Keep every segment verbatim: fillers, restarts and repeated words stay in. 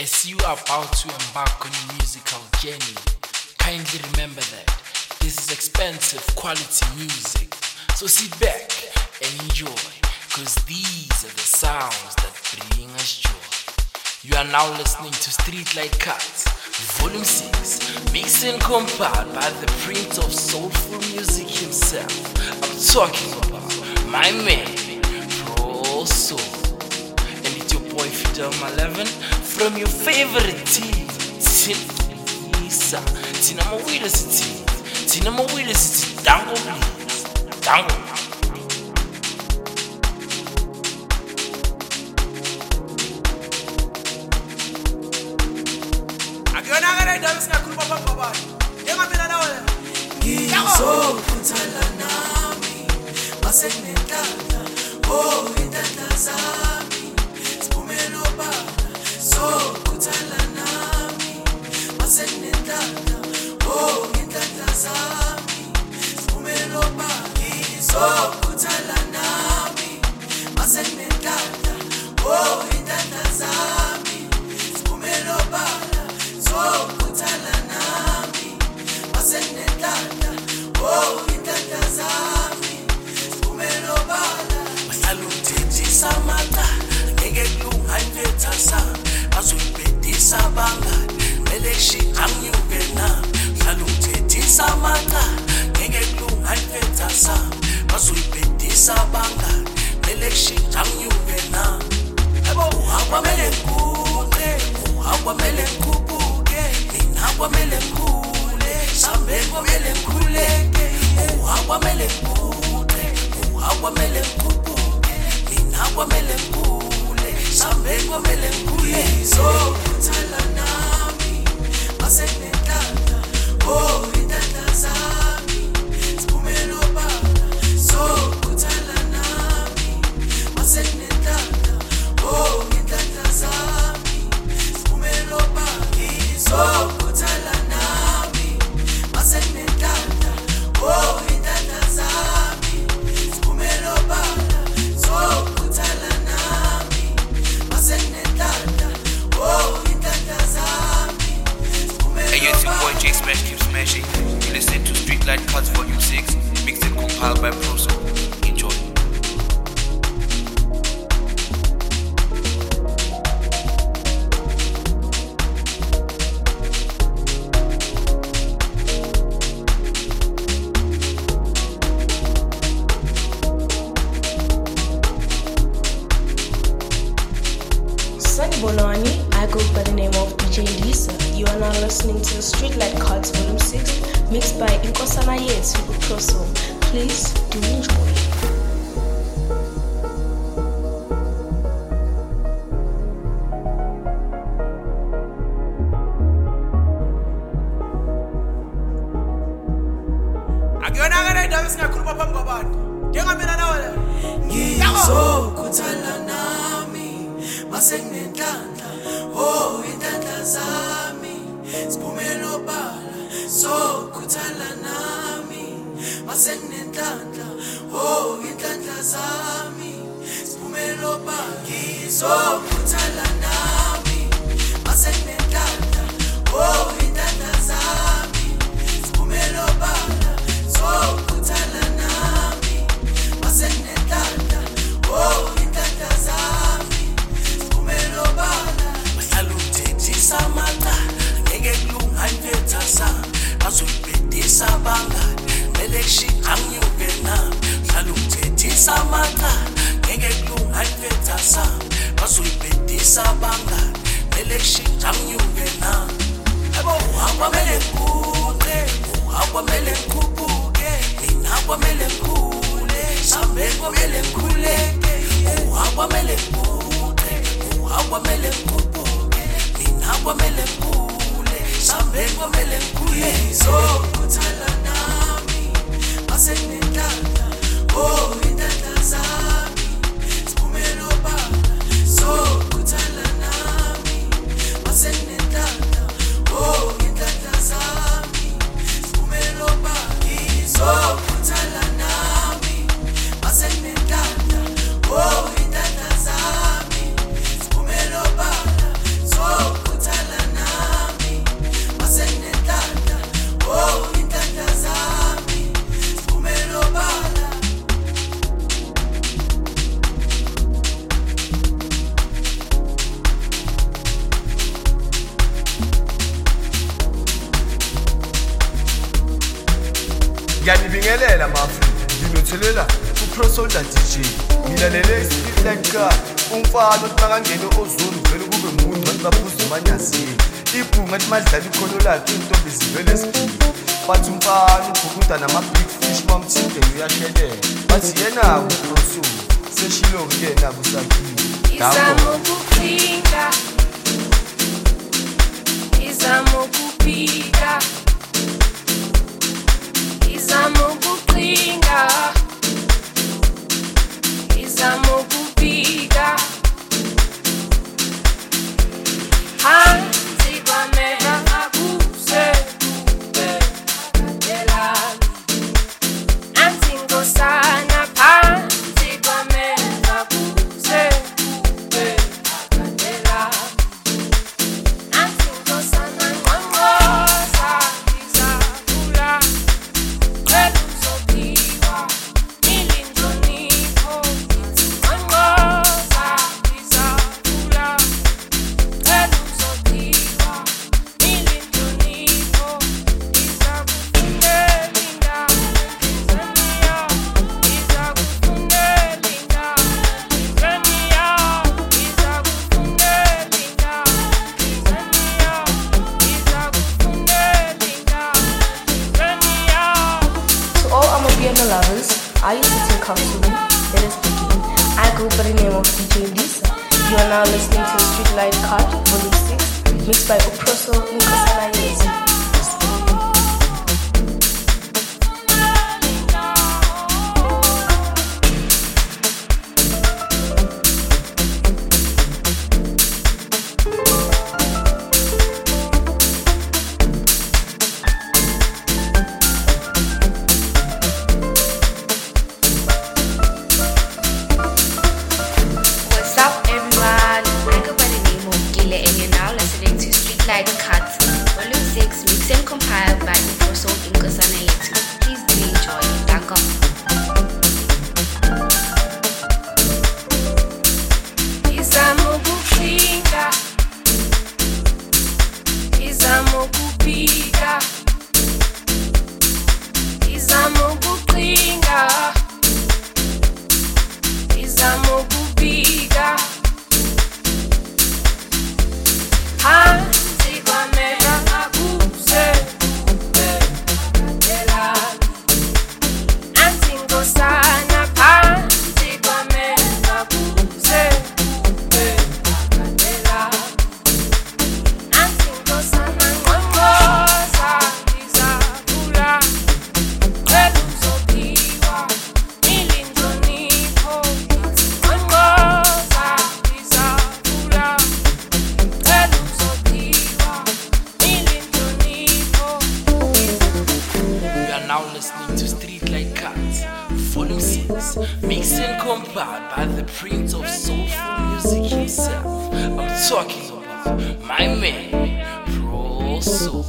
As you are about to embark on your musical journey, kindly remember that this is expensive quality music. So sit back and enjoy, cause these are the sounds that bring us joy. You are now listening to Streetlight Cuts, Volume six, mixed and compiled by the Prince of Soulful Music himself. I'm talking about my man, Pro Soul. And it's your boy Fidel Maleven from your favorite team, Tinisa. Tina Mawila City, Tina Mawila City, Dango please, Dango. Ngizokhuthala nami masenentanda oh intanda zami siphumelo bala zokhuthala nami masenentanda oh intanda zami siphumelo bala ngizokhuthala nami masenentanda oh intanda zami siphumelo bala zokhuthala nami masenentanda oh intanda zami siphumelo bala basaluthetisa amata ngeke kulunga impetha sami bazuyibhedisa abangani election angiyuke na basaluthetisa amata ngeke kulunga impetha sami bazuyibhedisa abangani election angiyuke na yebo akwamele ngikuqe akwamele ngikubuke mina akwamele ngikule sambe kwamele ngikhuleke akwamele ngikuqe akwamele ngikubuke mina akwamele ngikule sambe kwamele ngikhule zokhuthala nami masenentanda oh intanda zami siphumelo bala zokhuthala nami masenentanda oh intanda zami siphumelo bala zokhuthala nami masenentanda oh intanda zami siphumelo bala zokhuthala nami masenentanda oh intanda zami siphumelo Hey, it's your boy J Smash keep smashing. You listen to Streetlight Cuts Volume six, mixed and compiled by Pro Soul. Enjoy. Sunny Bolani, I go by the name of D J Lisa. You are now listening to Streetlight Cuts Volume six, mixed by Inkosana Yetsu Pro Soul. Please do enjoy. ngizokhuthala nami masenentanda oh intanda zami siphumelo bala zokhuthala nami masenentanda oh intanda zami siphumelo bala ngizokhuthala nami masenentanda oh intanda zami siphumelo bala zokhuthala nami masenentanda oh intanda zami siphumelo bala basaluthetisa amata ngeke kulunga impetha sami bazuyibhedisa abangani election angiyuke na basaluthetisa amata ngeke kulunga impetha sami bazuyibhedisa abangani election angiyuke na yebo akwamele ngikuqe akwamele ngikubuke mina akwamele ngikhule sambe kwamele ngikhuleke akwamele ngikuqe akwamele ngikubuke mina akwamele ngikhule sambe kwamele ngikhule zokhuthala nami masenentanda oh intanda zami siphumelo bala zokhuthala nami masenentanda oh intanda zami siphumelo bala zokhuthala nami masenentanda oh intanda zami siphumelo bala zokhuthala Ngiyanibingelela ma-Afrika, nginothelela uProsoldier D J. Ngilalele i-Street Like God, umfana othi makangene ozulu vele kube muntu bathi baphuza umanyazini. Ibhunga lithi madlala ikhono lakhe intombi zivele esibhile. Bathi umfana ubhukuda nama-big fish mamthinde uyashelela. Bathi yena uProsoldier seshilo-ke yena kusakhiwe. Izama ukuphinga, izama ukuphinga, izama ukuqhinga, izama ukuphinga. Hansi kwameva akuse kube akadelani, anti ngosana phansi kwameva akuse kube akadelani, anti ngosana ngqongqoza izakula, cela uzophiwa ilindonipho, ngqongqoza izakula, cela uzophiwa ilindonipho, izakufunela indawo endlizeni yakho, izakufunela indawo endlizeni yakho, izakufunela indawo endlizeni yakho, izakufunela indawo endlizeni yakho. To all Amapiano lovers, are you sitting comfortably? Let us begin. I go by the name of D J Lisa. You are now listening to Streetlight Cut Volume six, mixed by Uproso Nkosana Yezi. What's up, everyone? I go by the name of Gile, and you're now listening to Streetlight Cuts, Volume six, mixed and compiled by Uproso Nkosana Yezi. Please do enjoy. Thank you. Izama ukuphinga, izama ukuphinga, izama ukuqhinga, izama ukuphinga. Hansi kwameva akuse kube akadelani, anti ngosana phansi kwameva akuse kube akadelani, anti ngosana ngqongqoza izakula, cela uzophiwa ilindonipho, ngqongqoza izakula, cela uzophiwa ilindonipho. You are now listening to Streetlight Cuts, Volume six, mixed and compiled by the Prince of Soulful Music himself. I'm talking about my man, Pro Soul.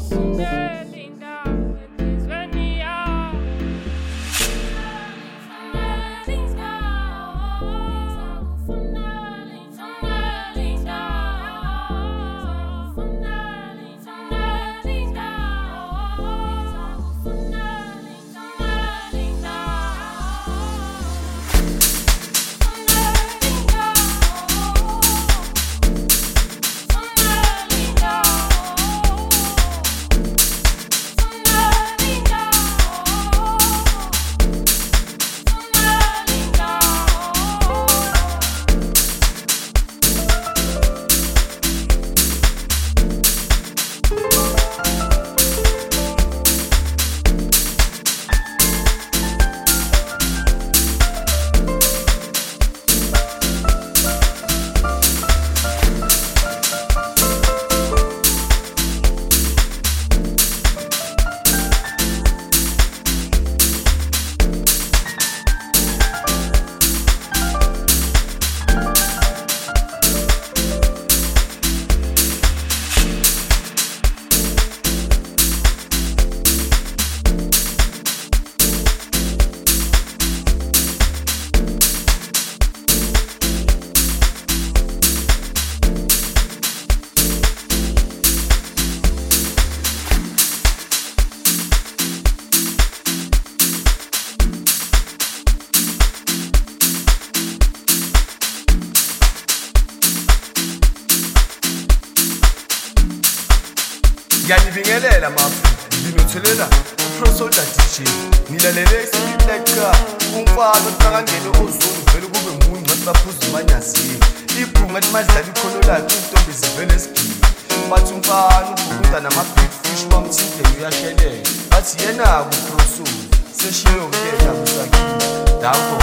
Ngiyanibingelela mafrika, nginothelela uProsoldier D J. Ngilalele iStreet Light Car, umfana othakangene ozulu vele kube mungu ngathi baphuza umanyazini. Iphunga lithi madlala ikhono lakhe intombi zivele sigini. Bathi umfana ubhukuda nama-big fish bamthintele uyashelela. Bathi yena-ke uProsoldier, seshiyo-ke yena kusakini. Dakho.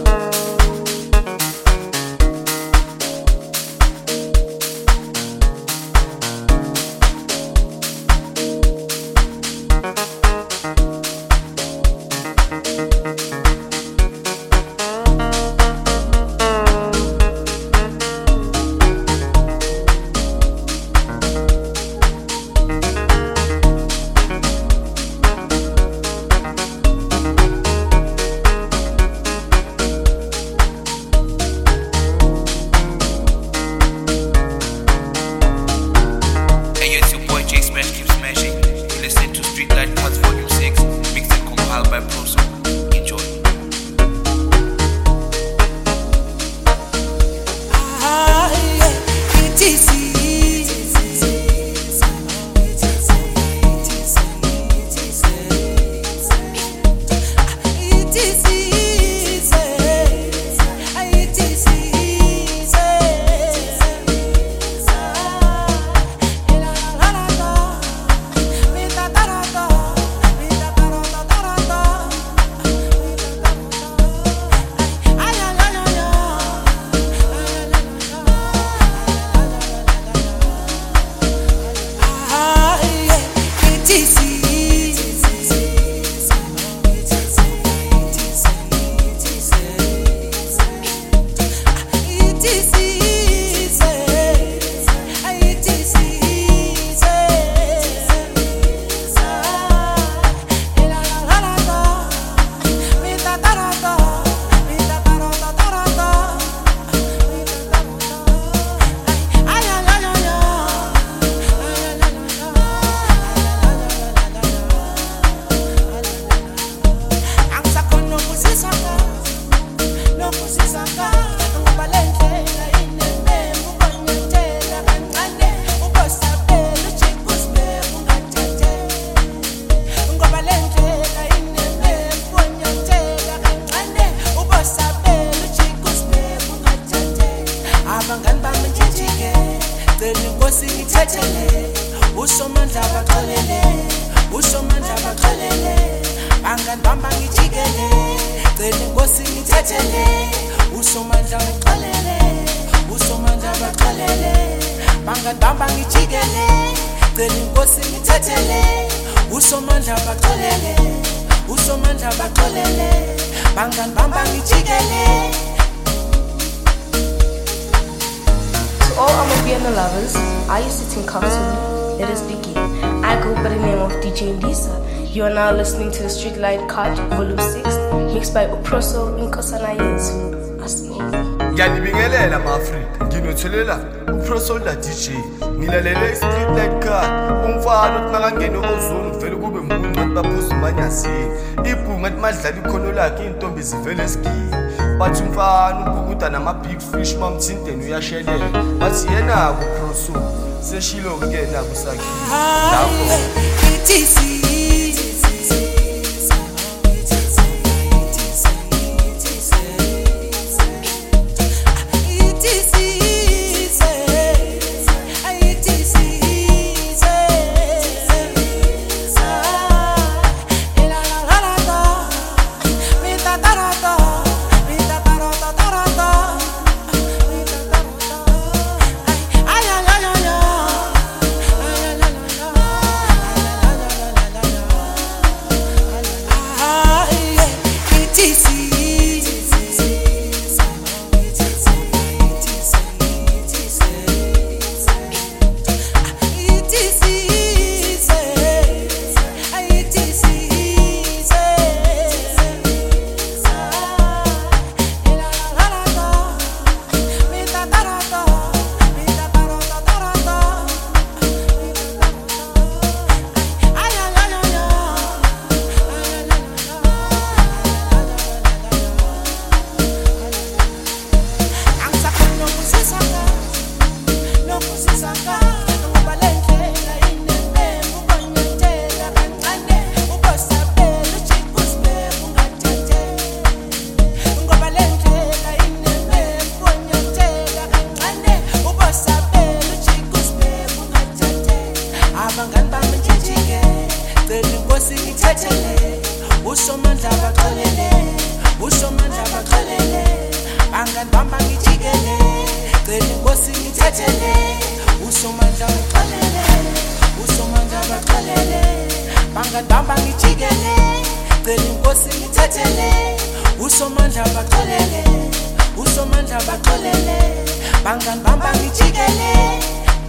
To all Amapiano lovers, are you sitting comfortably? Let us begin. I go by the name of D J Lisa. You are now listening to the Street Light Cut Volume six, mixed by Uproso Inkosana Yesu. Asini. Ngiyanibingelela ma-Afrika, nginothelela uProsoldier D J. Ngilalele iStreet Light Car, umfana othi makangene ozulu vele kube mungu ngathi baphuza umanyazini. Iphunga ngathi madlala ikhono lakhe intombi zivele sigini. Bathi umfana ubhukuda nama-big fish bamthintele uyashelela. Bathi yena-ke uProsoldier, seshilo-ke yena kusakini. Dakho. La abangani bami jijike cela inkosi ngithethele usomandla baxolele usomandla baxolele bangani bami bangijikele cela inkosi ngithethele usomandla baxolele usomandla baxolele bangani bami bangijikele cela inkosi ngithethele usomandla baxolele usomandla baxolele bangani bami bangijikele.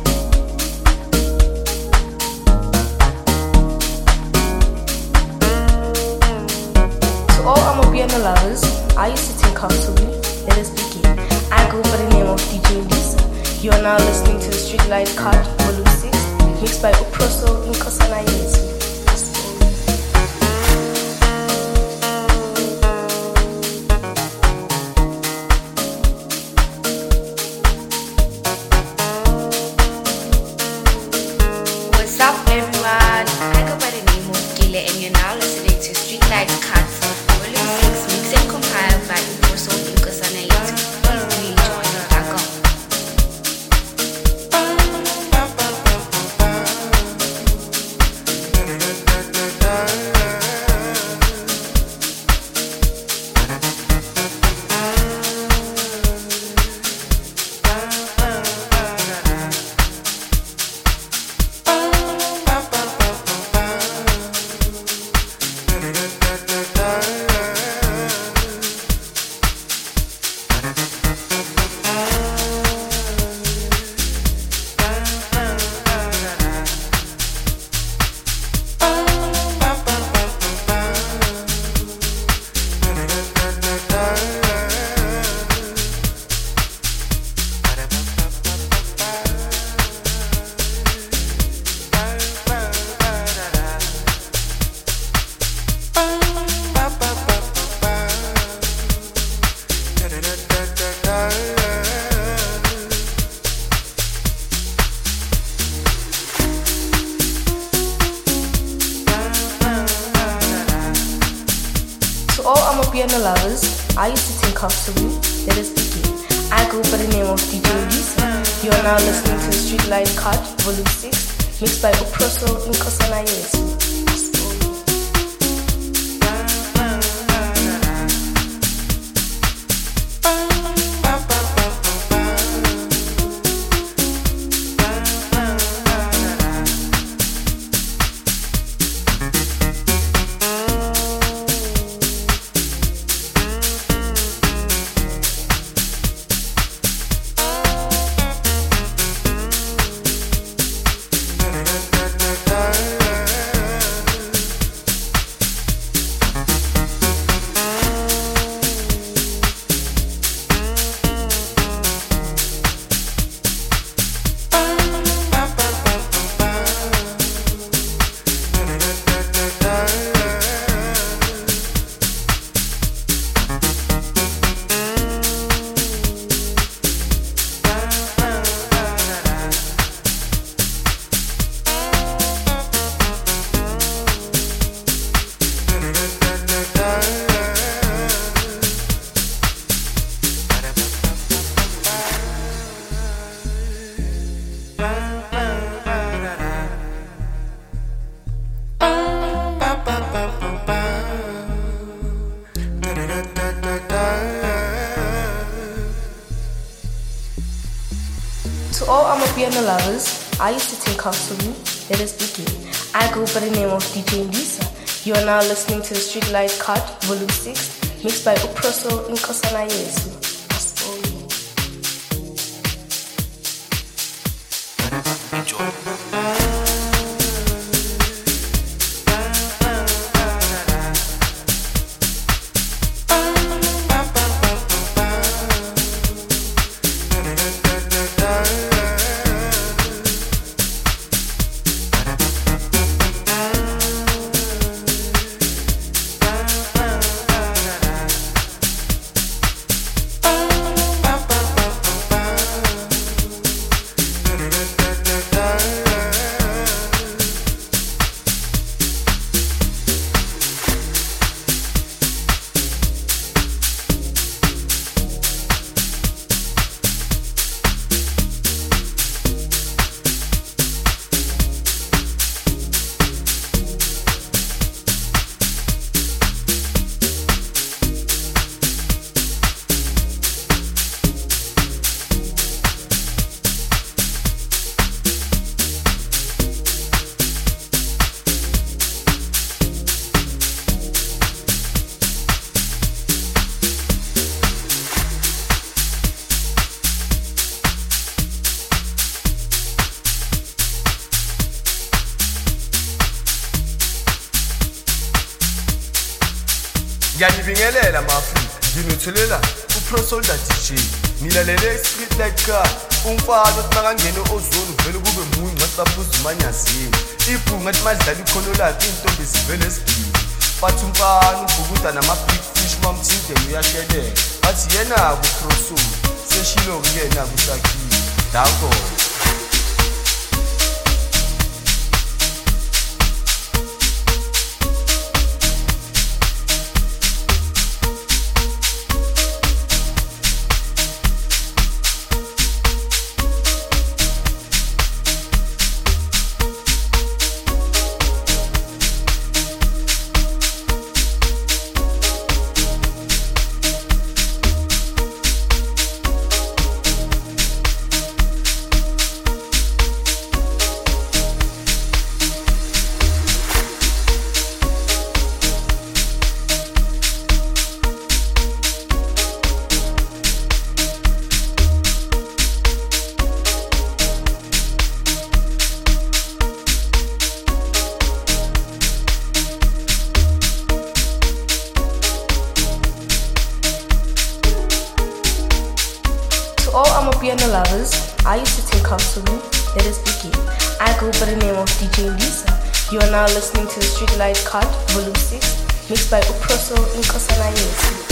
To all Amapiano lovers, are you sitting comfortably? Let us begin. I go by the name of D J Lisa. You are now listening to the Streetlight Card Volume six, mixed by Uproso Nkosana Yesu. What's up, everyone? I go by the name of Gile, and you're now listening to Streetlight Cuts, Volume six, mixed and compiled by Uproso Nkosana Yesu. Please do enjoy the backup. To all Amapiano lovers, are you sitting comfortably? Let us begin. I go by the name of D J Lisa. You are now listening to the Streetlight Card Volume six, mixed by Uproso Nkosana Yesu. To all Amapiano lovers, are you sitting comfortably? Let us begin. I go by the name of D J Lisa. You are now listening to the Streetlight Card Volume six, mixed by Uproso Nkosana Yesu. Ngiyanibingelela ma-Afrika, nginothelela uProsoldier D J. Ngilalele i-Street Light Car, umfana othi makangene ozone vele kube munye ngasaphuza umanyazini. Ibhunga ethi madlala ikhono lakhe intombi zivele esidini. Bathi umfana ubhukuda nama-big fish mamthindeni uyashelela. Bathi yena-ke uProsoldier, seshilo-ke yena-ke uSakhile. Danko. To all Amapiano lovers, are you sitting comfortably? Let us begin. I go by the name of D J Lisa. You are now listening to the Streetlight Cut, Volume six, mixed by Uproso Inkosana Yetu.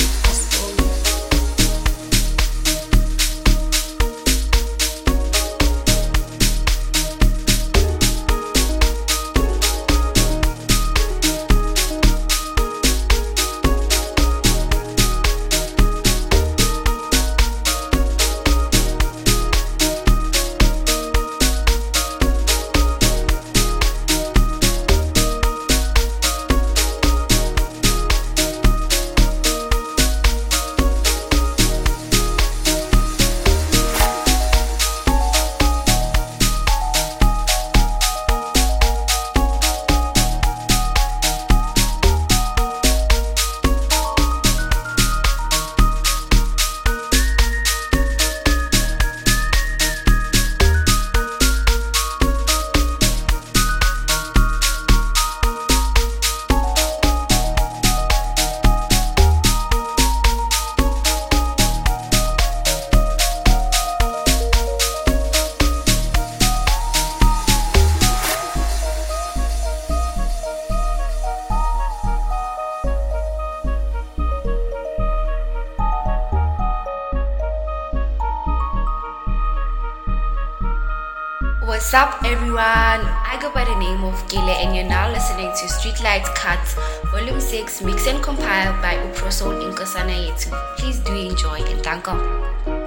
What's up, everyone? I go by the name of Gile, and you're now listening to Streetlight Cuts, Volume six, mixed and compiled by Uproso Inkosana Yetu. Please do enjoy and thank you.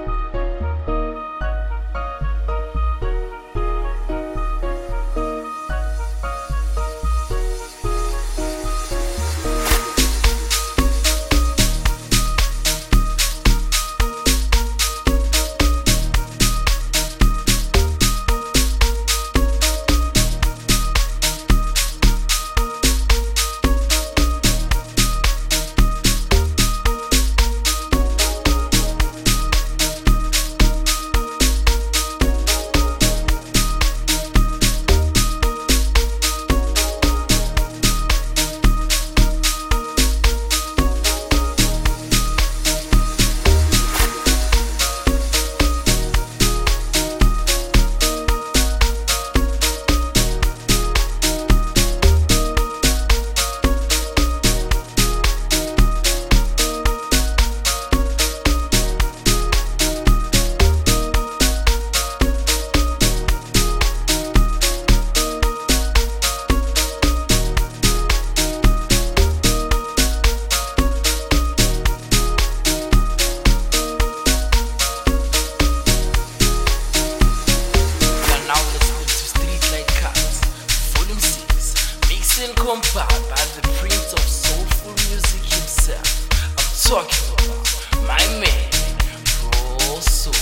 Compiled by the prince of soulful music himself. I'm talking about my man, Proso.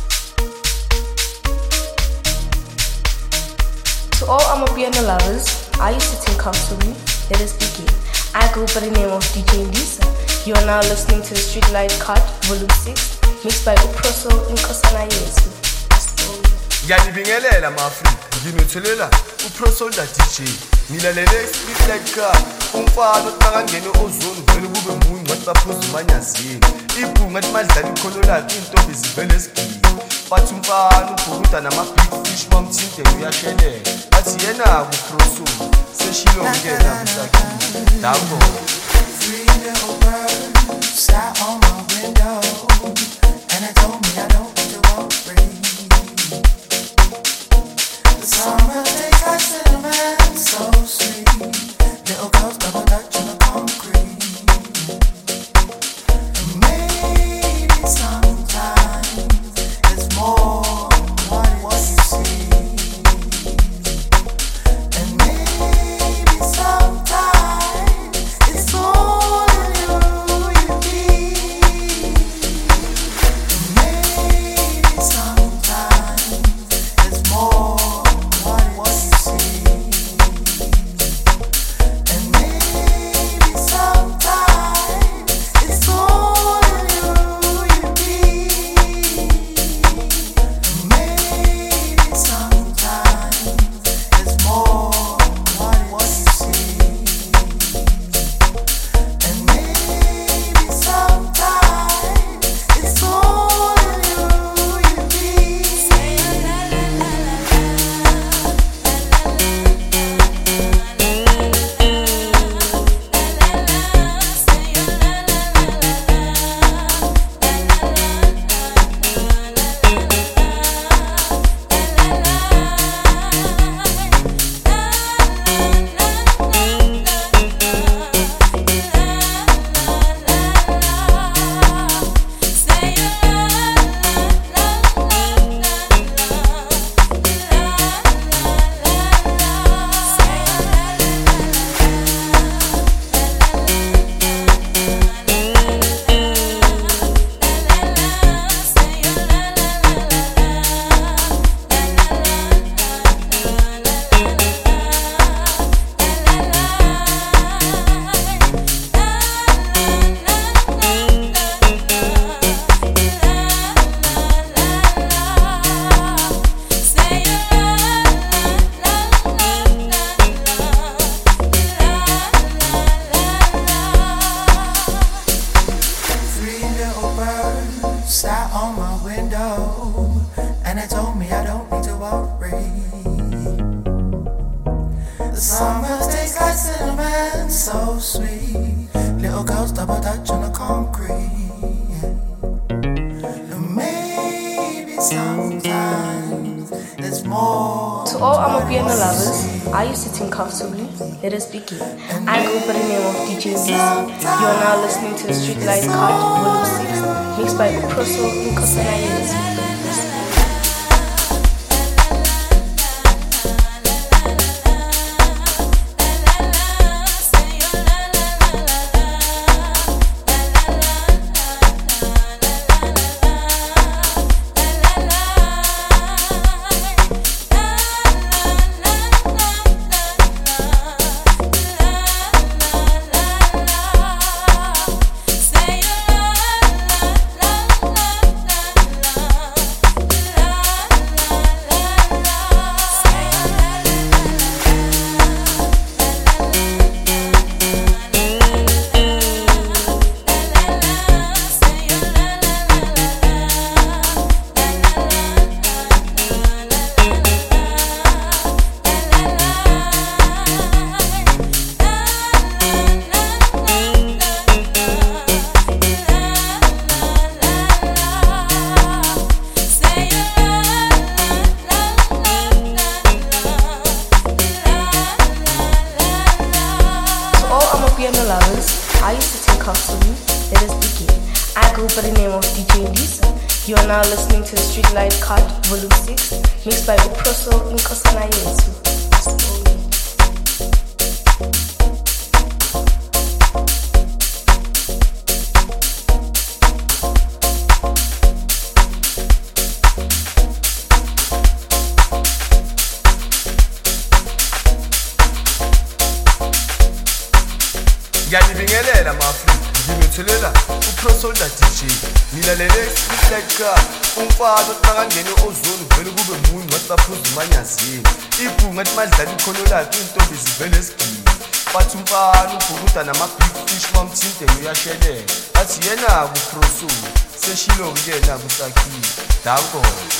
To all Amapiano lovers, are you sitting comfortably? Let us begin. I go by the name of D J Lisa. You are now listening to the Streetlight Cut, Volume six, mixed by Uproso Inkosana Yetu. Ngiyanibingelela ma-Afrika, nginothelela uProsoldier D J. Ngilalele Street Light Car, umfana othi makangene ozone vele kube muncu wathi baphuza umanyazini. Ibhunga athi madlala ikhono lakhe intombi zivele zigile. Bathi umfana ubhukuda nama-big fish bamthinte uyashelela. Bathi yena kuProsoldier seshilo ngena kusakile. Dabo. Three little birds sat on my window, and it told me I don't need to worry. The summer days like cinnamon, so sweet. Little girls double dutch on the concrete. And maybe sometimes it's more than what you see. And maybe sometimes it's more than who you be. And maybe sometimes it's more than what you see. And maybe sometimes it's more than who you be. And maybe sometimes it's more than what you see. And maybe sometimes it's more than who you be. Say la la Three little birds sat on my window, and it told me I don't need to worry. The summer days like cinnamon, so sweet. Little girls double dutch on the concrete. And maybe sometimes it's more. To all Amapiano lovers, are you sitting comfortably? Let us begin. I go by the name of D J Lisa. You are now listening to the Street Light Card Volume six, mixed by Proso Nkosana Yesu. Piano lovers, are you sitting comfortably? Let us begin. I go by the name of D J Lisa. You are now listening to the Street Light Card Volume six, mixed by Proso Nkosana Yesu. Ngiyanibingelela ma-Afrika, ngimethelela uProsoldier D J ngilalele Street Light Car umfana oqakangene ozone vele kube muncu wathi baphuza umanyazini ibhunga ethi madlala ikhono lakhe intombi zivele esigini bathi umfana ubhukuda nama-big fish mamthinte uyashelela bathi yena kuProso seshilo-ke yena kusakhiwe danko.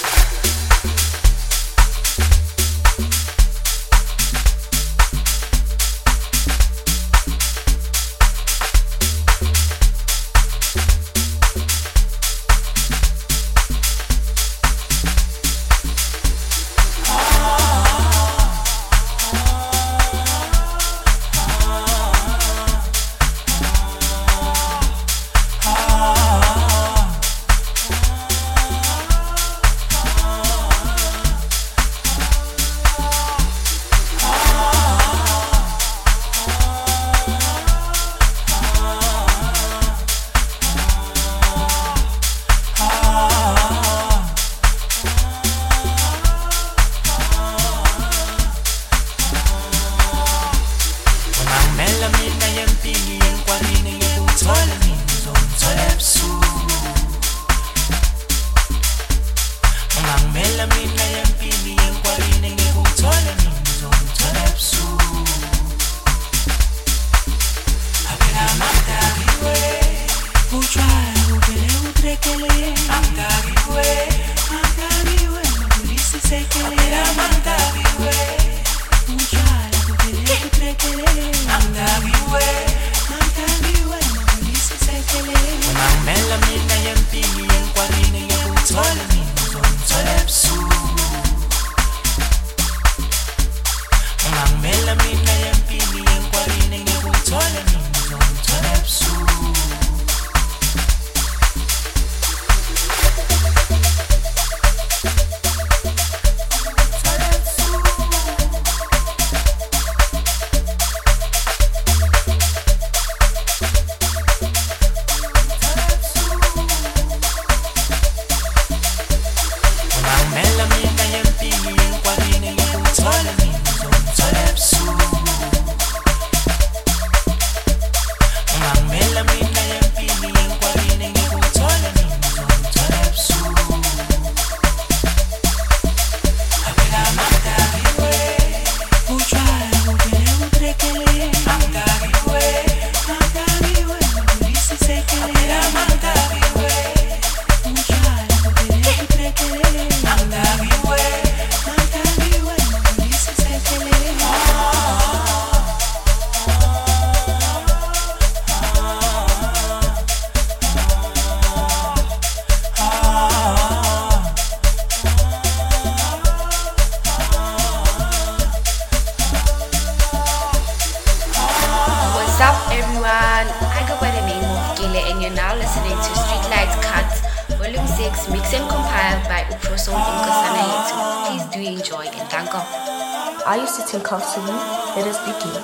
Are you sitting comfortably? Let us begin.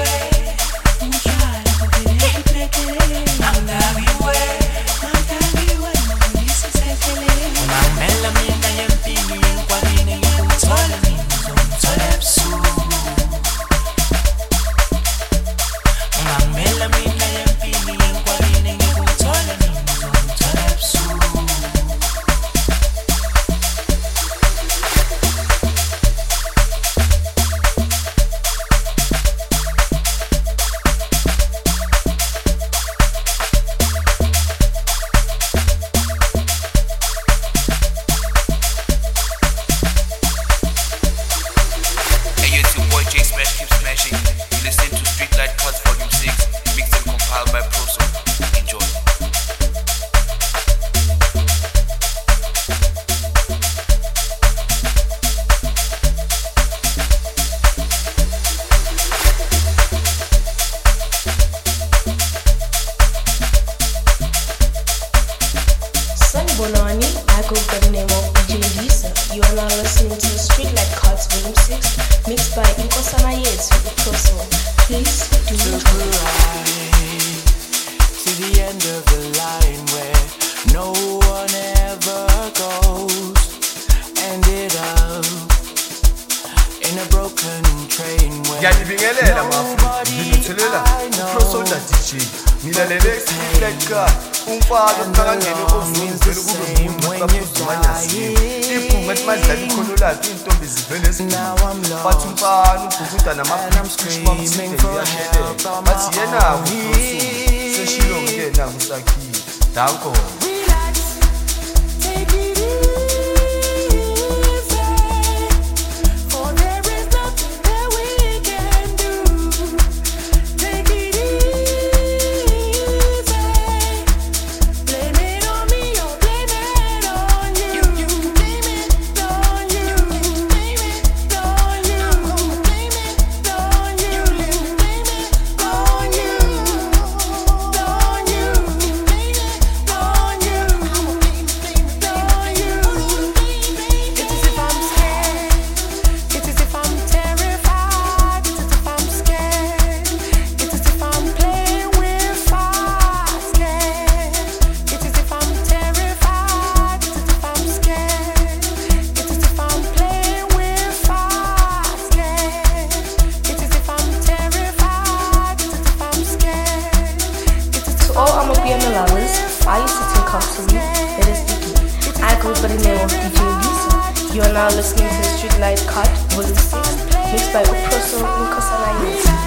I'm yethu uProso. Please do Took a ride to the end of the line where no one ever goes. Ended up in a broken train where Ngiyalibingelela mafrika nginothelela uProso la D J ngilalele Street Light Car umfana omkangangeni ozulu vele kube umuntu baphuza manyasi iphunga emadlala ikhono lakhe intombi zivele ezigcina bathi umfana ubhukuda namaphishi bamsinde yahlele bathi yena uProso seshilo ngena kusakhiwe danko. You are now listening to the Street Light Cut, Volume six, mixed by Uproso Nkosana Yethu.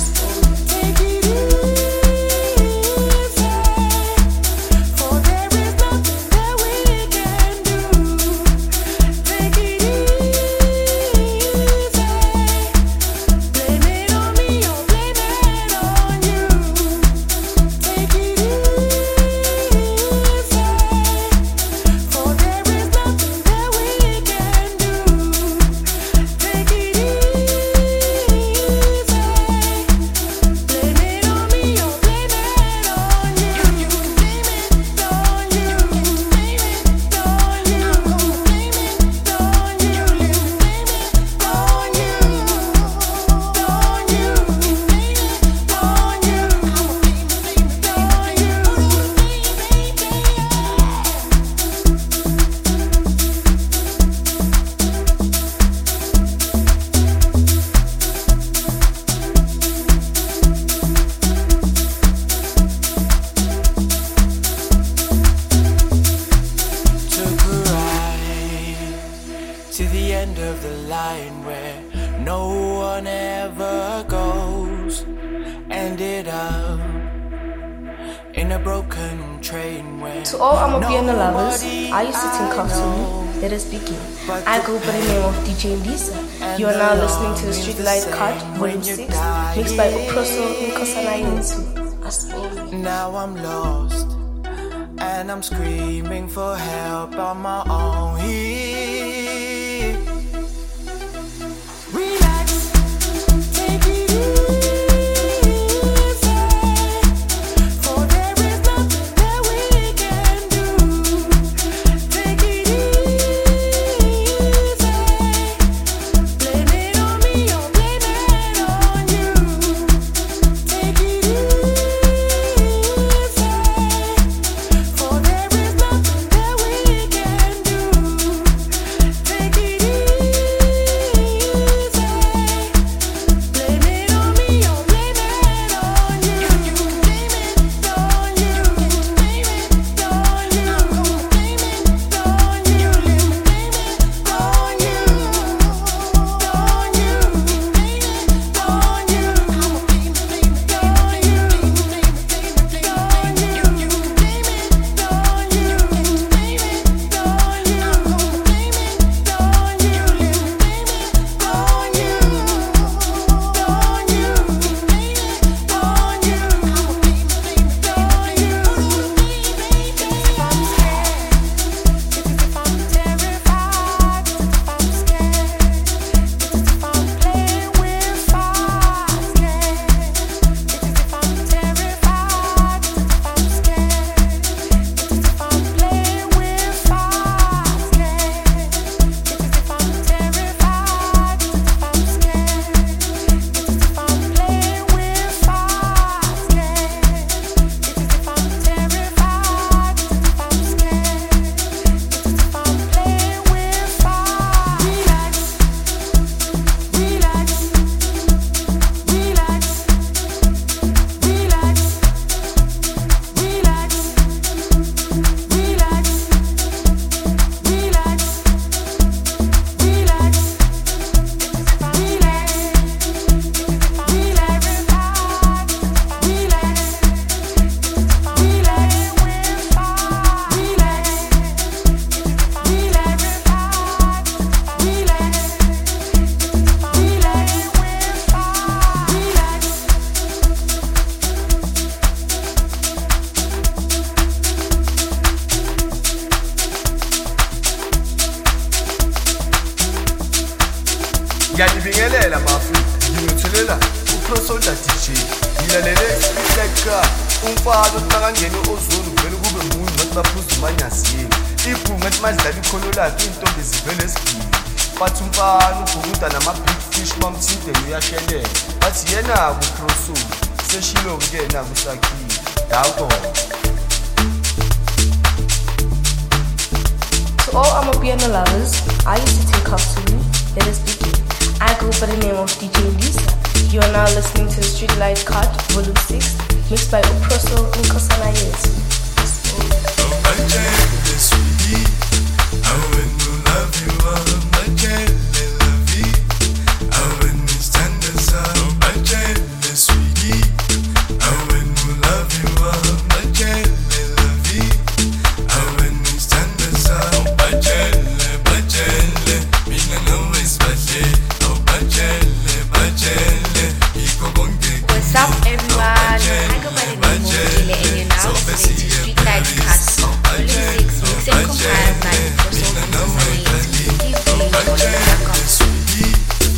To all Amapiano lovers, are you sitting comfortably? Let us begin. I go by the name of D J Lisa. You are now listening to the Street Light Cut, Volume six, mixed by Uproso Nkosana Yethu. Now I'm lost, and I'm screaming for help on my own here. Relax, take it easy. ngibingelela mafi nginothelela uProsoldier D J ngilalele Street Like Car umfana othakangene ozulu vele kube mungu ngathi baphuza umanyazini ibhunga ethi madlala ikhono lakhe intombi zivele sigile bathi umfana ubhukuda nama big fish bamthinte uyashelela bathi yena kuProsoldier seshilo ke na kusakhiwe dawko. To all Amapiano lovers, I used to take off to me. Let us begin. I go by the name of D J Lisa. You are now listening to the Street Light Cut, Volume six, mixed by Oproso Nkosana Yesu. What's up, everyone? I go by the name of Gile, and you're now listening to Street Light Cut, Volume six, mixed and compiled by Oproso Nkosana Yesu. Keep playing on the back.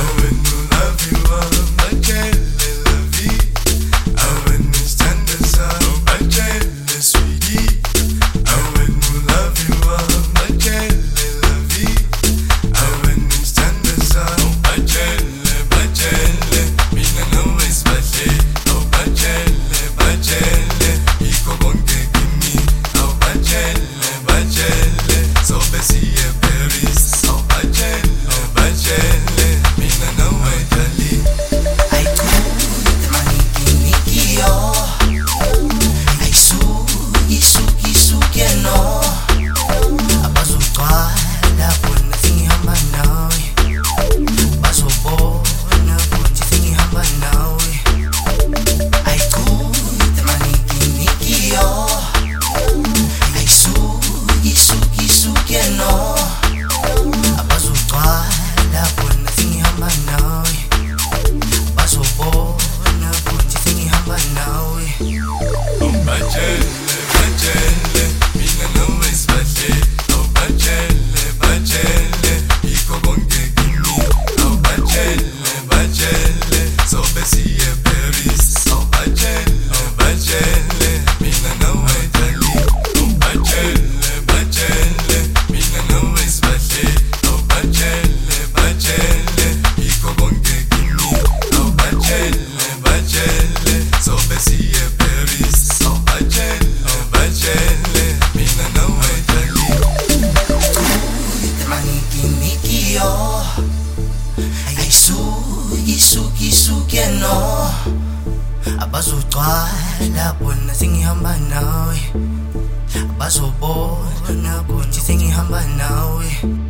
Abazogcwala bona sengihamba nawe abazobona ukuthi sengihamba nawe.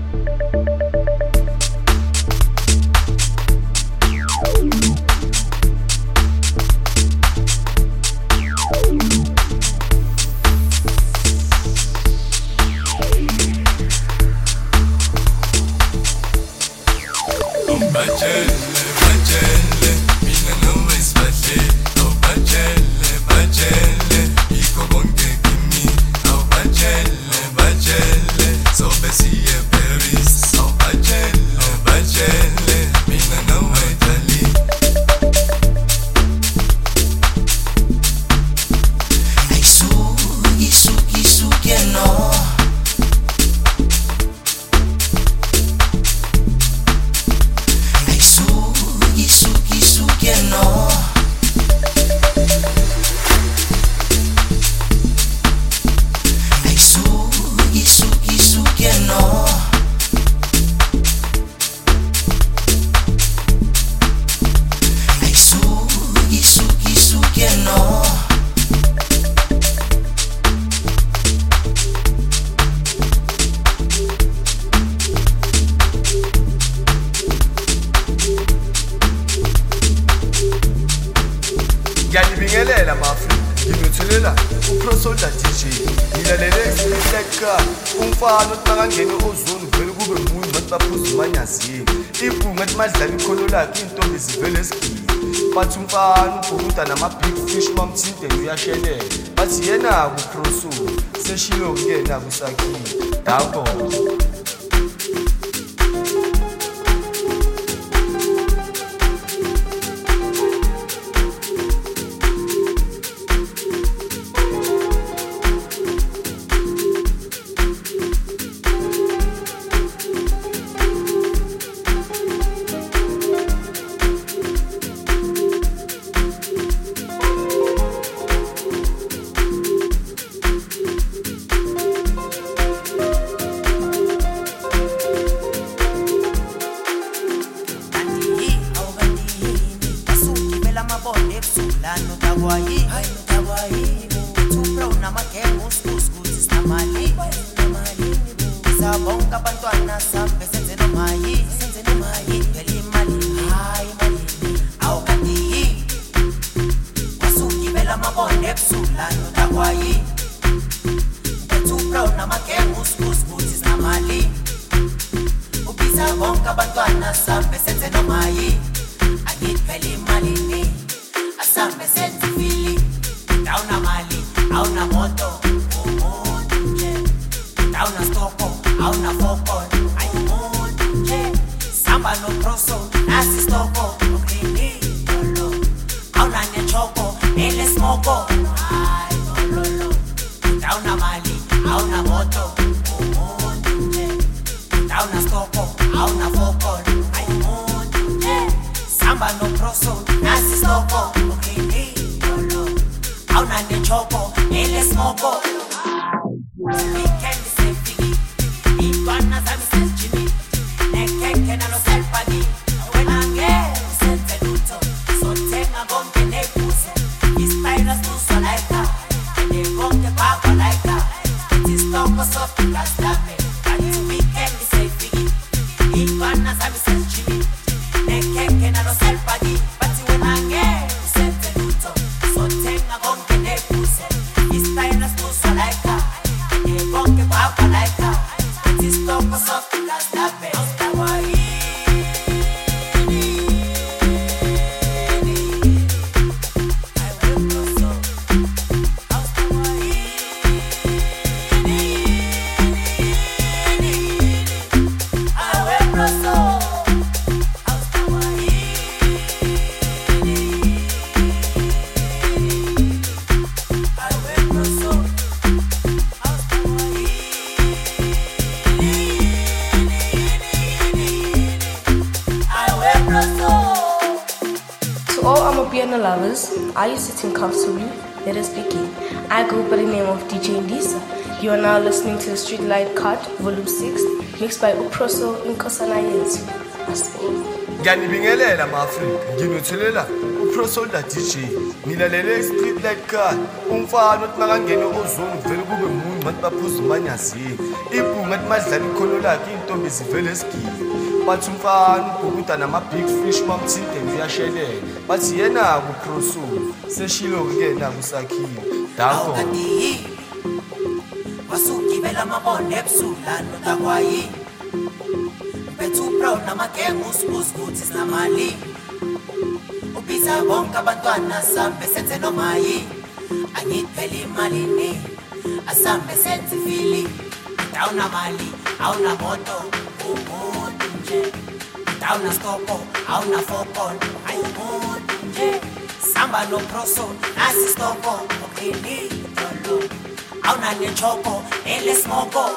Ngiyabingelela mafi nginothelela uProsoldier D J ngilalele Street Like Car umfana othakangene ozulu vele kube mungu ngathi baphuza umanyazini ibhunga ethi madlala ikhono lakhe intombi zivele sigile bathi umfana ubhukuda nama big fish bamthinte uyashelela bathi yena kuProsoldier seshilo ke na kusakhiwe dawko. mabone ebusulano takwayi takwayi Tupra unamagengu usikuthi sinamali Sabonga abantwana sambe senze nomayi senze nomayi phela imali hayi imali awukandi wasugibela mabone ebusulano takwayi Tupra unamagengu usikuthi sinamali Ubisa bonga abantwana sambe senze nomayi angithi phela imali ni asambe senze fili Dauna mali, auna moto, umuntu nje. Dauna stoko, auna foko, ayumuntu nje. Samba no proso, nasi stoko, ukini lolo. Auna nechoko, ele smoko, ay lolo. Dauna mali, auna moto, umuntu nje. Dauna stoko, auna foko, ayumuntu nje. Samba no proso, nasi stoko, ukini Auna ne choco, ele smoko Weekend se figi Iguana zami se jimmy Nekeke na lo selfagi Wena nge se tenuto So tenga gonge ne puse Istairas tu solaika Ene gonge pako laika Stistoko sofi kastame Kati weekend se figi Iguana zami se jimmy Nekeke na lo selfagi Pati wena nge se tenuto So tenga gonge Lovers, are you sitting comfortably? Let us begin. I go by the name of D J Ndisa. You are now listening to the Streetlight Cut, Volume six, mixed by Uproso Inkosana Yensu. Ngiyanibingelela ma-Afrika, nginothelela uProso la D J. Ngilalele Streetlight Cut, umfana othi makangene ozone vele kube umuntu bathi baphuza umanyazini. Ibhunga athi madlala ikhono lakhe intombi zivele esigile. Bathi umfana ubhukuda nama-big fish bamthinte ngiyashelela. Bathi yena kuProso seshilo-ke na kusakhiwe. Danko. Wasugibela mabone ebusulano takwayi Tupra unamagengu usikuthi sinamali Ubisa bonke abantwana sambe senze nomayi angithi phela imali ni asambe senze fili Dauna mali, auna moto, umuntu nje Dauna stoko, auna foko, ayumuntu nje Samba no proso, nasi stoko, ukini lolo Auna ne choco, ele smoko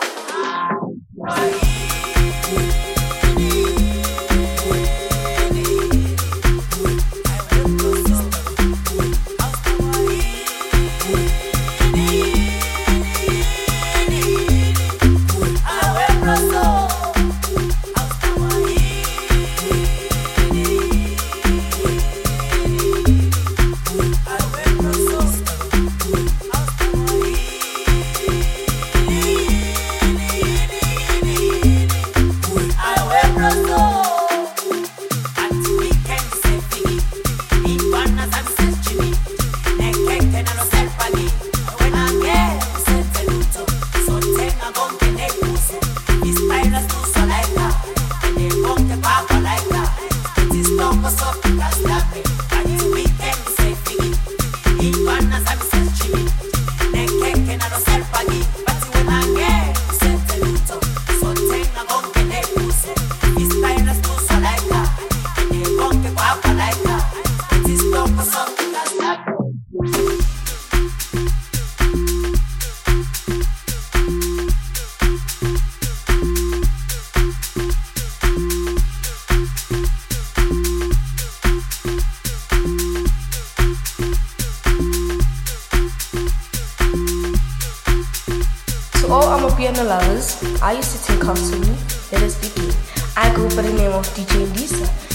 piano lovers, are you sitting comfortably? Let us begin. I go by the name of D J Ndisa.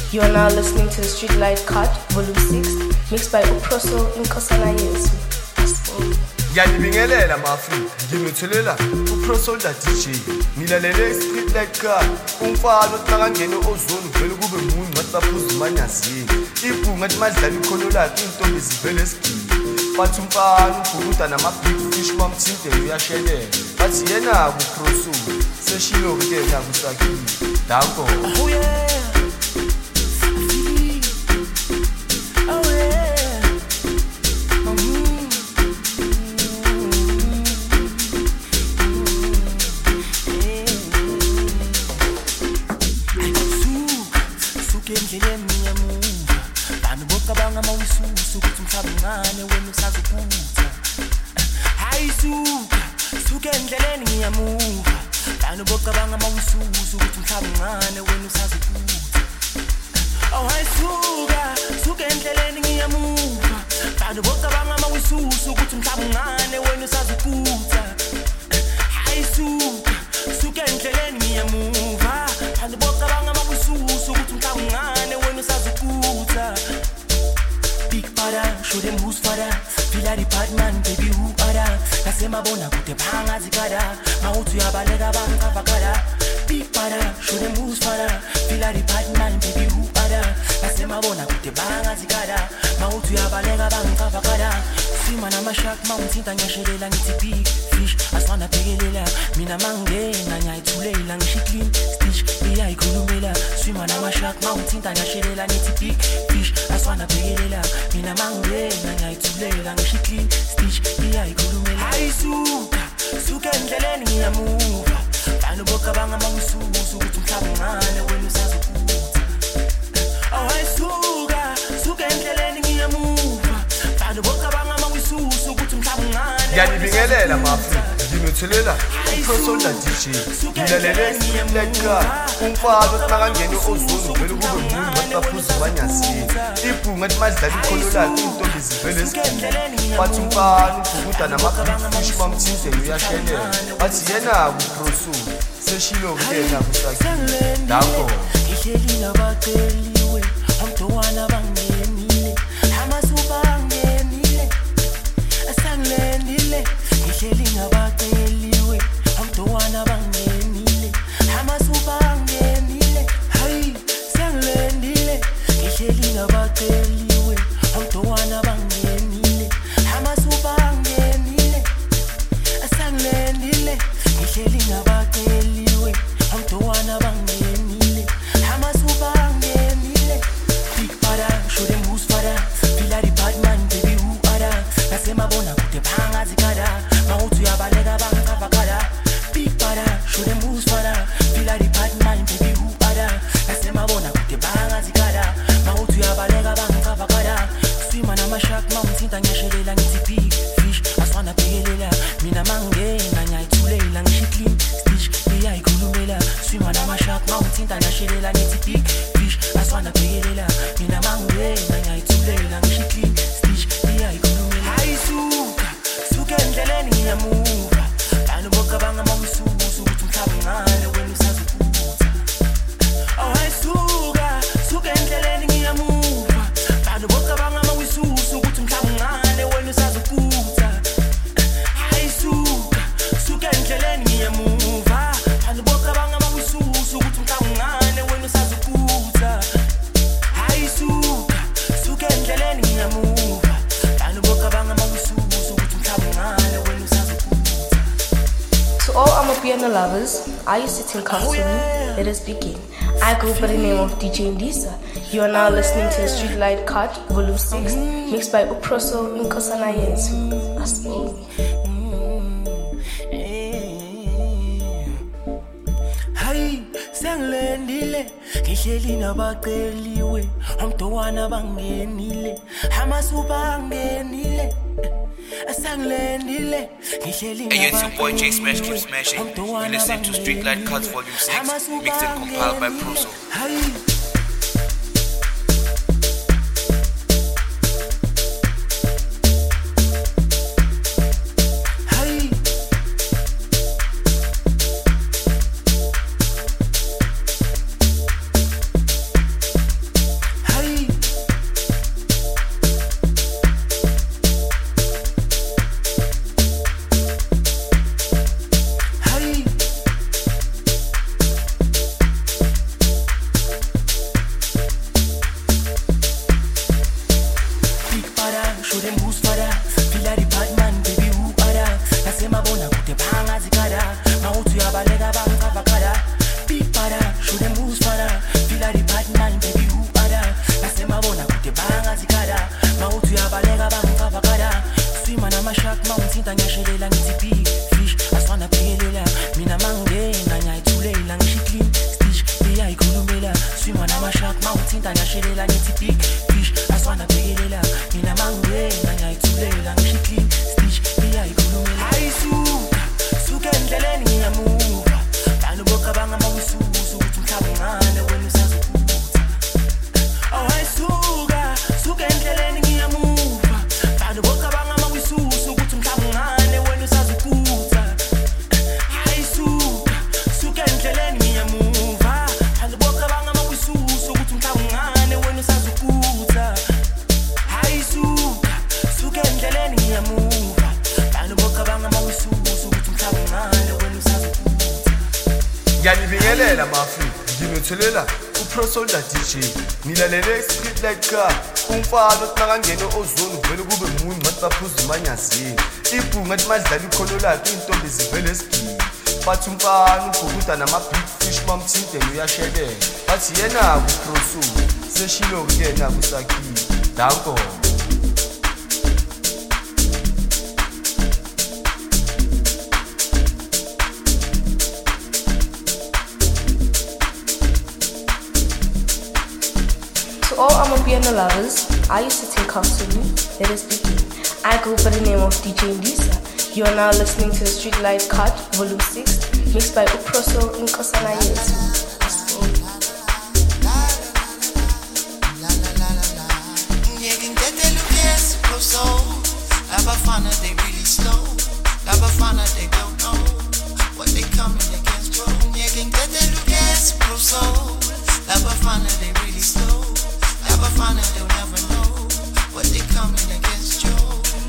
You are now listening to Streetlight Cut, Volume six, mixed by Uproso Nkosana Yesu. Ngiyanibingelela mafrika, ngimthelela uProsoul D J. Ngilalele Streetlight Cut, umfana othakangene ozone vele kube muncu ngathi baphuza imanyazini. Ibhunga ngathi madlala ikhono lakhe intombi zivele esigini. Bathi umfana ubhukuda nama big fish mamthinte uyashelela. Bathi yena uProsoul seshilo ke nakusakini. Danko. Oh yeah. Ngiyanibingelela mafrika, ngimthelela uProsoul D J. Ngilalele Streetlight Cut, umfana othakangene ozone vele kube muncu ngathi baphuza imanyazini. Ibhunga ngathi madlala ikhono lakhe intombi zivele esigini. Bathi umfana ubhukuda nama big fish mamthinte uyashelela. Bathi yena uProsoul seshilo ke nakusakini. Danko. Ngihleli nabaceliwe, umntwana bangenile, amasupa angenile, asangilendile. Ngihleli nabaceliwe, umntwana bangenile, amasupa angenile, hayi sangilendile. Ngihleli nabaceliwe, umntwana bangenile, amasupa angenile, asangilendile. Ngihleli nabaceliwe, umntwana bangenile, amasupa angenile. Big para, show them who's father. Feel like the bad man, baby, who are that? Nasemabona kude phanga zikada, mawuthi uyabaleka bangavakada. Big para, show them who's father. Feel like the bad man, baby, who are that? Nasemabona kude phanga zikada, mawuthi uyabaleka bangavakada. Swima nama shark mamthinta ngiyashelela ngithi big fish aswana bhekelela. Mina mangena ngiyayithulela ngisho clean stitch iyayikhulumela. Swima nama shark mamthinta ngiyashelela ngithi big fish aswana bhekelela. Mina mangena ngiyayithulela ngisho clean stitch iyayikhulumela. Hayi suka suka endleleni ngiyamuva. Bani bokabanga mawususa ukuthi umhlaba ngane wena usazophutha. Oh hayi suka suka endleleni ngiyamuva. Bani bokabanga mawususa ukuthi umhlaba ngane wena usazophutha. Hayi suka suka endleleni ngiyamuva. Bani bokabanga mawususa ukuthi umhlaba ngane wena usazophutha. Hayi suka suka endleleni ngiyamuva. Bani bokabanga mawususa ukuthi umhlaba ngane wena usazophutha. To all Amapiano lovers, are you sitting comfortably? Let us begin. I go by the name of D J Ndisa. You are now listening to Streetlight Cut, Volume six, mixed by Uproso Nkosana Yesu. That's me. Hayi sengilendile, ngihleli nabaceliwe, umntwana bangenile, amasupa angenile, asangilendile. Hey, it's your boy J Smash, keep smashing. You listen to Streetlight Cuts Volume six, mixed and compiled by Proso. show them who's father. Feel like the bad man, baby, who are that? Nasema bona kute panga zikada. Mautu ya balega banga bakada. Big father, show them who's father. Feel like the bad man, baby, who are that? Nasema bona kute panga zikada. Mautu ya balega banga bakada. Swima na mashak mountain tanyashelela ngithi big fish. Aswana phelela. Mina mangena nyayithulela ngishi clean stitch. Iyayikhulumela. Swima na mashak mountain tanyashelela ngithi big fish. Aswana phelela. Mina mangena nyayithulela ngishi clean stitch. Iyayikhulumela. Ayisuka, suka endleleni ngiyamuva. Bani bokabanga mawisuza ukuthi mhlaba ngane wena usazokuza. Oh ayisuka, suka endleleni ngiyamuva. Bani bokabanga mawisuza ukuthi mhlaba ngane wena usazokuza. Ayisuka, suka endleleni ngiyamuva. Bani bokabanga mawisuza ukuthi mhlaba ngane wena usazokuza. Ayisuka, suka endleleni ngiyamuva. Bani bokabanga mawisuza ukuthi mhlaba ngane wena usazokuza. Ngiyanibingelela mafrika, nginothelela uProsoldier D J. Nilalele Street Light Car, umfana othi nakangena ozone vele kube muncu ngathi baphuza imanyazini. Ibhunga ethi madlala ikhono lakhe intombi zivele esigini. Bathi umfana ubhukuda nama-big fish mamthinteni uyashelela. Bathi yena uProsoldier, seshilo-ke yena kusakhile. Danko. To all Amapiano lovers, I used to take comfortably. Let us begin. I go by the name of D J Ndisa. You are now listening to the Street Light Cut, Volume six, mixed by Uproso Inkosana Yetu. Labafana, they really slow. Labafana, they don't know what they coming against, bro. Nyegin tete luges proso. Labafana, they really slow. Labafana, they'll never know what they coming against, Joe.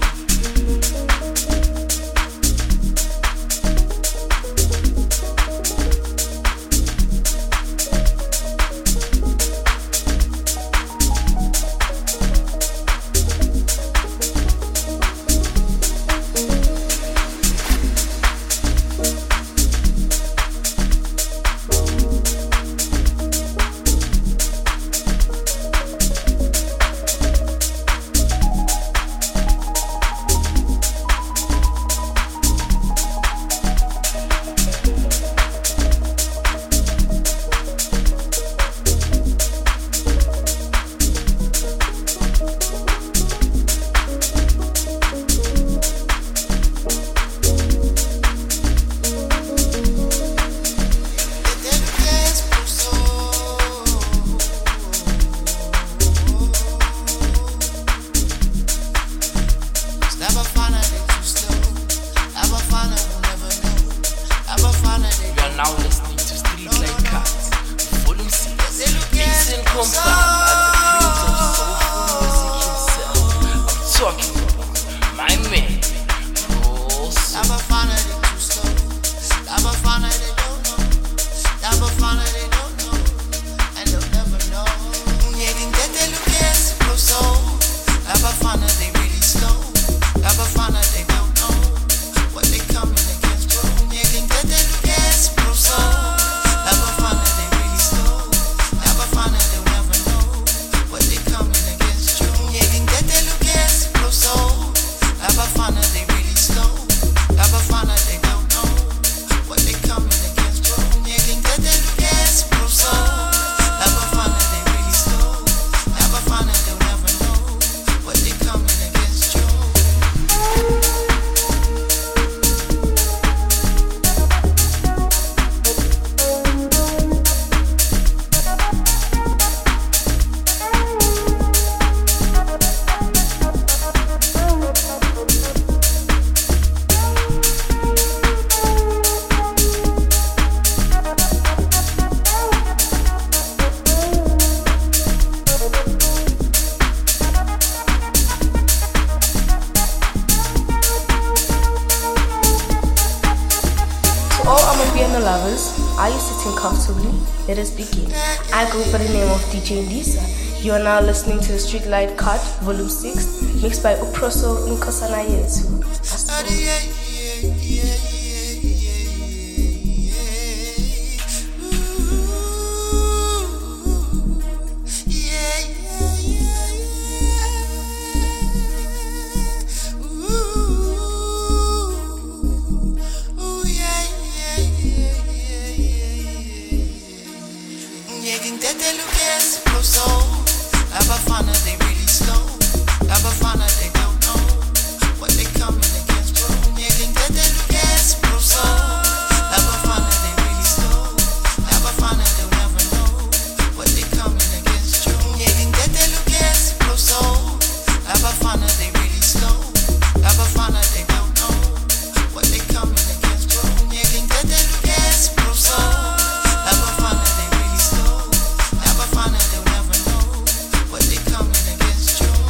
Now listening to Street Light Cut, Volume six, mixing compiled by the prince of soulful music himself. I'm talking about my man, Proso. Labafana, they too slow. Labafana, they don't know. Labafana, they don't know, and they'll never know. Nyegin tete luges proso. Labafana, they really slow. Labafana, they don't know what they coming against, bro. Nyegin tete luges proso. Labafana, they really slow. Labafana, they'll never know what they coming against, bro. Nyegin tete luges proso. Labafana, they really slow. Labafana, they don't know what they coming against, bro. Nyegin tete luges proso. Labafana, they really slow. Labafana, they'll never know what they coming against, bro. To all Amapiano lovers, are you sitting comfortably? Let us begin. I go by the name of D J Ndisa. You are now listening to the Streetlight Cut, Volume six, mixed by Uproso Nkosana Yetu. Abafana, they really slow. Abafana, they don't know what they coming against, bro. Yeah, think that they look as pro so. Abafana, they really slow. Abafana, they'll never know what they coming against, bro. Yeah, think that they look as pro so. Abafana, they really slow. Abafana, they don't know what they coming against, bro. Yeah, think that they look as pro so. Abafana, they really slow. Abafana, they'll never know what they coming against, Joe.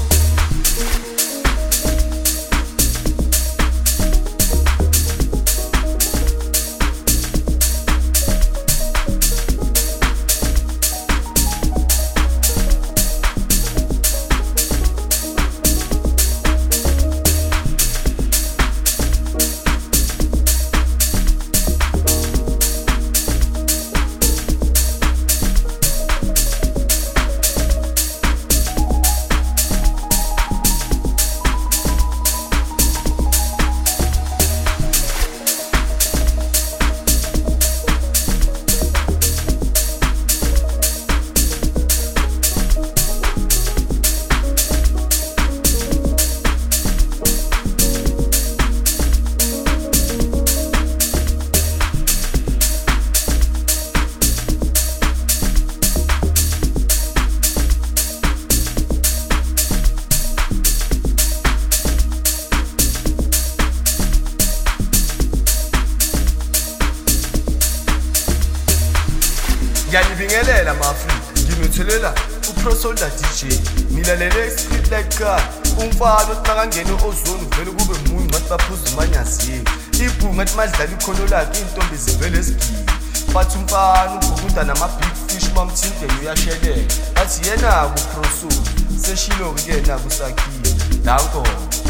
Ngiyalibingelela mafri, nginothelela uProsoldier D J. Ngilalele Streetlight Cut, umfana othakangene ozone vele kube munye ngathi baphuza umanyazini. Ibhunga ngathi madlala ikhono lakhe intombi zivele ezigini. Bathi umfana ubhukunda nama big fish bamthinte uyashelela. Bathi yena ku Proso, seshilo ke na kusakhiwe. Danko.